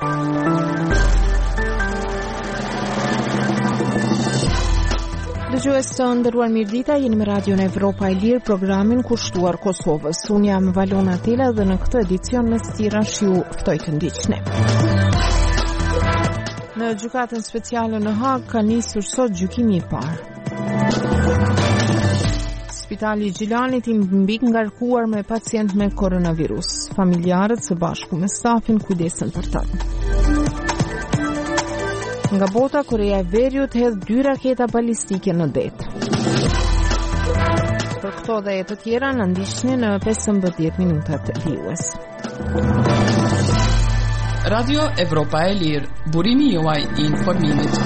Dëgjues të nderuar, mirëdita, jeni me Radion Evropa e Lirë, programin kushtuar Kosovës. Unë jam Valona Tela dhe në këtë edicion mes tjerash ju ftoj të ndiqni. Në gjykatën speciale në Hag ka nisur sot gjykimi i parë. Spitali i Gjilanit i mbi ngarkuar me pacient me koronavirus. Familjarët së bashku me stafin kujdesen për ta. Nga bota, Korea e Veriut hedh 2 raketa balistike në det. Për këto dhe të tjera në ndiqni në 15 minutat liues. Radio Evropa e Lirë, burimi juaj i informimit.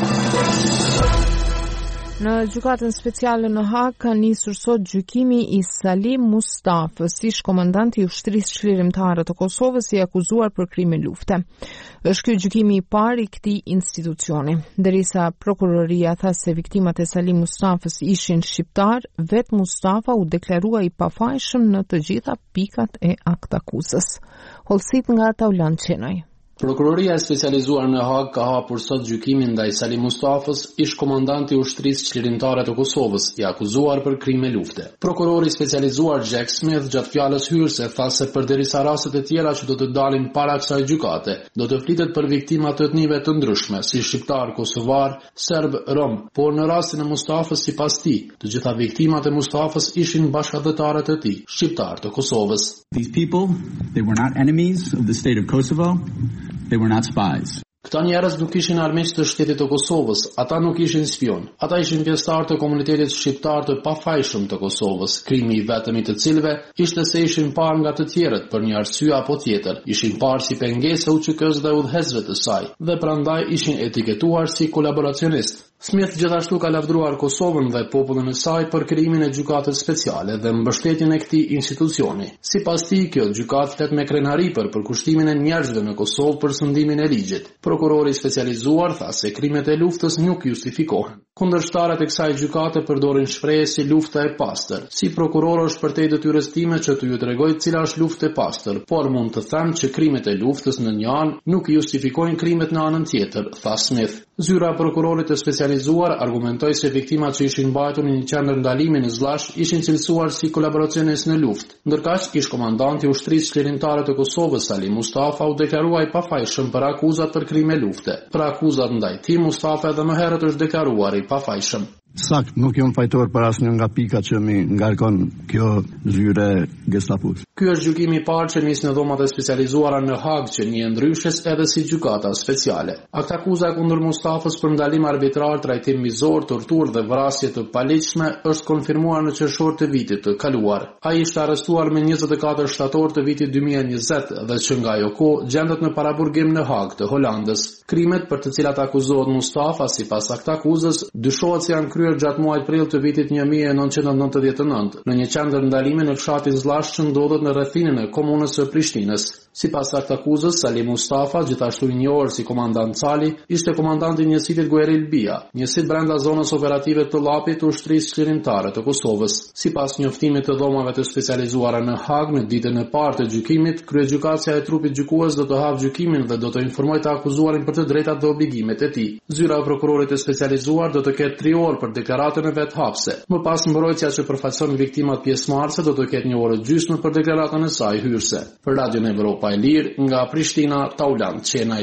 Në gjykatën speciale në Hag ka nisur sot gjykimi i Salim Mustafës, ish komandanti i ushtrisë çlirimtare të Kosovës i akuzuar për krime lufte. Është ky gjykimi i parë i këtij institucioni. Derisa prokuroria tha se viktimat e Salim Mustafës ishin shqiptar, vet Mustafa u deklarua i pafajshëm në të gjitha pikat e aktakuzës. Hollësit nga Taulan Qenaj. Prokuroria e specializuar në Hag ka hapur sot gjykimin ndaj Salim Mustafës, ish komandanti i ushtrisë çlirimtare të Kosovës, i akuzuar për krime lufte. Prokurori specializuar Jack Smith gjatë fjalës hyrëse tha se përderisa rastet e tjera që do të dalin para kësaj gjykate, do të flitet për viktima të etnive të ndryshme, si shqiptar, kosovar, serb, rom, por në rastin e Mustafës sipas tij, të gjitha viktimat e Mustafës ishin bashkëdhetarët e tij, shqiptar të Kosovës. These people, they were not enemies of the state of Kosovo. They were not spies. Këta njerëz nuk ishin armiq të shtetit të Kosovës, ata nuk ishin spion. Ata ishin pjesëtar të komunitetit shqiptar të pafajshëm të Kosovës, krimi i vetëm i të cilëve ishte se ishin parë nga të tjerët për një arsye apo tjetër, ishin parë si pengesë UÇK-s dhe udhëheqësve të saj, dhe prandaj ishin etiketuar si kolaboracionist. Smith gjithashtu ka lavdruar Kosovën dhe popullin e saj për krijimin e gjykatës speciale dhe mbështetjen e këtij institucioni. Sipas tij, kjo gjykatë flet me krenari për përkushtimin e njerëzve në Kosovë për sundimin e ligjit. Prokurori specializuar tha se krimet e luftës nuk justifikohen. Kundërshtarët e kësaj gjykate përdorin shprehje si lufta e pastër. Si prokuror është përtej detyrës time që t'ju tregoj cila është luftë e pastër, por mund të them që krimet e luftës në një anë nuk justifikojnë krimet në anën tjetër, tha Smith. Zyra prokurorit të specializuar argumentoi se viktimat që ishin mbajtur në një qendër ndalimi në Zllash ishin cilësuar si kolaboracionist në luftë. Ndërkaq, ish komandanti i ushtrisë çlirimtare të Kosovës, Salim Mustafa, u deklarua i pafajshëm për akuzat për krime lufte. Për akuzat ndaj tij, Mustafa edhe më herët është deklaruar i pafajshëm. Sakt, nuk jam fajtor për asnjë nga pikat që mi ngarkon kjo zyre Gestapos. Ky është gjykimi i parë që nis në dhomat e specializuara në Hag që njihen ndryshes edhe si gjykata speciale. Aktakuza kundër Mustafës për ndalim arbitrar, trajtim mizor, torturë dhe vrasje të paligjshme është konfirmuar në qershor të vitit të kaluar. Ai ishte arrestuar me 24 shtator të vitit 2020 dhe që nga ajo kohë gjendet në paraburgim në Hag të Holandës. Krimet për të cilat akuzohet Mustafa sipas aktakuzës dyshohet se janë kryer gjatë muajit prill të vitit 1999 në një qendër ndalimi në fshatin Zllash që ndodhet në rrethinën e komunës së Prishtinës. Sipas aktakuzës, Salim Mustafa, gjithashtu i njohur si komandant Cali, ishte komandanti i njësitit Gueril Bia, njësit brenda zonës operative të Llapit të ushtrisë çlirimtare të Kosovës. Sipas njoftimit të dhomave të specializuara në Hag, në ditën e parë të gjykimit, kryegjykatësia e trupit gjykues do të hapë gjykimin dhe do të informojë të akuzuarin për të drejtat dhe obligimet e tij. Zyra e prokurorit të specializuar do të ketë 3 orë për deklaratën e vet hapse. Më pas mbrojtja që përfaqëson viktimat pjesëmarrëse do të ketë 1 orë gjysmë për deklaratën e saj hyrëse. Për Radion Evropa e Lirë, nga Prishtina, Taulan Qenaj.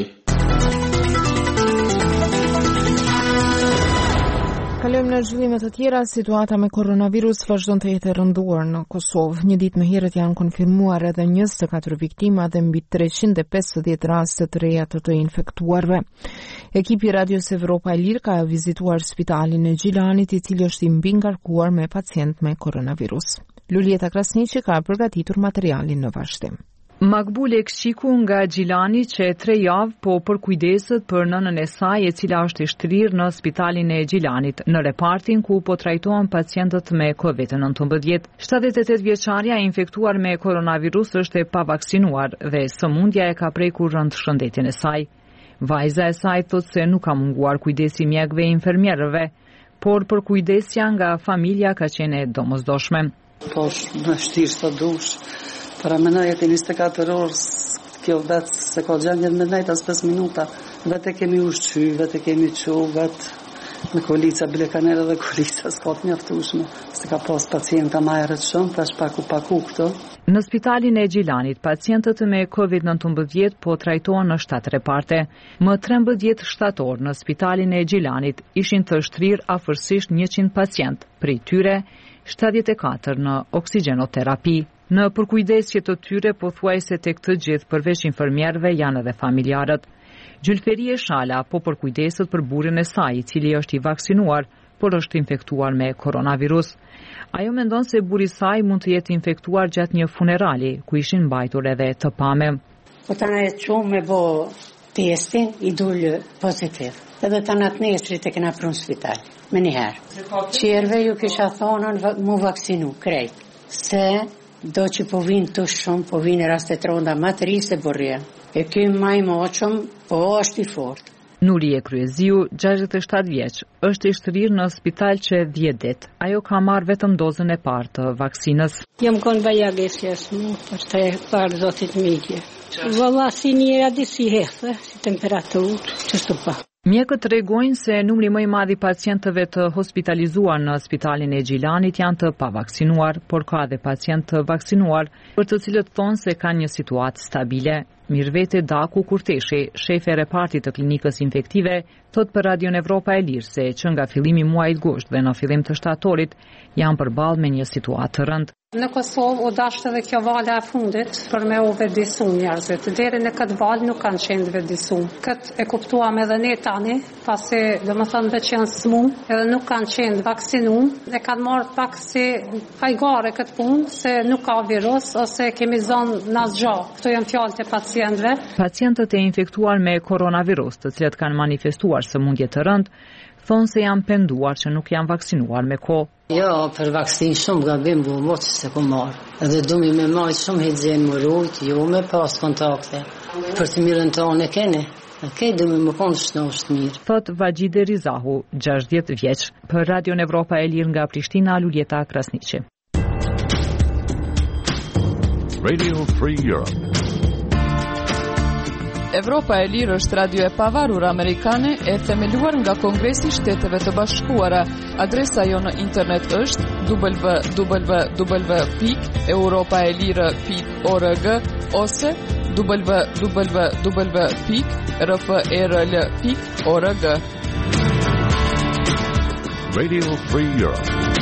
Kalojmë në zhvillime të tjera. Situata me koronavirus vazhdon të jetë e rënduar në Kosovë. Një ditë më herët janë konfirmuar edhe 24 viktima dhe mbi 350 raste të reja të infektuarve. Ekipi Radios Evropa e Lirë ka vizituar spitalin e Gjilanit, i cili është i mbi ngarkuar me pacient me koronavirus. Lulieta Krasniqi ka përgatitur materialin në vazhdim. Makbule Ekshiku nga Gjilani që 3 javë po përkujdeset për nënën e saj e cila është i shtrirë në spitalin e Gjilanit, në repartin ku po trajtohen pacientët me COVID-19. 78 vjeçaria e infektuar me koronavirus është e pavaksinuar dhe sëmundja e ka prekur rënd shëndetin e saj. Vajza e saj thot se nuk ka munguar kujdesi mjekëve e infermierëve, por përkujdesja nga familja ka qenë e domosdoshme. Po, më shtirë sa dush. Para menoj e 24 orë kjo vetë se ka gjendje me nejt as 5 minuta. Vetë kemi ushqy, vetë kemi qu, vetë me kolica, bile kanera dhe kolica s'ka të mjaftueshme. Se ka pas pacienta ma herët shumë, tash paku këto. Në spitalin e Gjilanit, pacientët me COVID-19 po trajtohen në 7 reparte. Më 13 shtator në spitalin e Gjilanit ishin të shtrirë afërsisht 100 pacient, prej tyre 74 në oksigjenoterapi. Në përkujdesje të tyre pothuajse tek të gjithë përveç infermierëve janë edhe familjarët. Gjylferie Shala po përkujdeset për burrin e saj, i cili është i vaksinuar, por është infektuar me koronavirus. Ajo mendon se burri i saj mund të jetë infektuar gjatë një funerali, ku ishin mbajtur edhe të pame. Po tani e çum me bë testin, i dul pozitiv. Edhe tani atë nesrit e kena prunë spital. Me njëherë. Qerve ju kisha thonën mu vaksinu, krejt. Se do që po vinë të shumë, po vinë rastet ronda më të ri se burria. E ky më i moqëm, po është i fortë. Nurie Kryeziu, 67 vjeç, është i shtrirë në spital që 10 ditë. Ajo ka marrë vetëm dozën e parë të vaksinës. Jam kon bajagesjes mu, është e parë zotit migje. Valla si njëra disi hethë, si temperaturë, qështu pa. Mjekët tregojnë se numri më i madh i pacientëve të hospitalizuar në spitalin e Gjilanit janë të pavaksinuar, por ka edhe pacientë të vaksinuar, për të cilët thonë se kanë një situatë stabile. Mirvete Daku Kurteshi, shefe e repartit të klinikës infektive, thot për Radion Evropa e Lirë se që nga fillimi muajit gusht dhe në fillim të shtatorit janë përballë me një situatë të rëndë. Në Kosovë u dashte edhe kjo valë e fundit për me u vedisu njerëzit. Deri në këtë valë nuk kanë qenë vedisu. Këtë e kuptuam edhe ne tani, pasi domethënë veç janë smum, edhe nuk kanë qenë vaksinuar, e kanë marrë pak si hajgare këtë punë, se nuk ka virus ose kemi zonë nasgja. Këto janë fjalët e pacientëve. Pacientët e infektuar me koronavirus, të cilët kanë manifestuar sëmundje të rëndë, thonë se janë penduar që nuk janë vaksinuar me kohë. Jo, për vaksin shumë gabim bu moqë se ku marë. Edhe dumi me majtë shumë higjen më rujt, jo me pas kontakte. Për të mirën të anë e kene, e dumi më konë shtë në është mirë. Thot Vajgjide Rizahu, 60 vjeç, për Radion Evropa e Lirë nga Prishtina, Luljeta Krasniqi. Radio Free Europe. Evropa e Lirë është radio e pavarur amerikane e themeluar nga Kongresi i Shteteve të Bashkuara. Adresa jo në internet është www.europaelire.org ose www.rfrl.org. Radio Free Europe.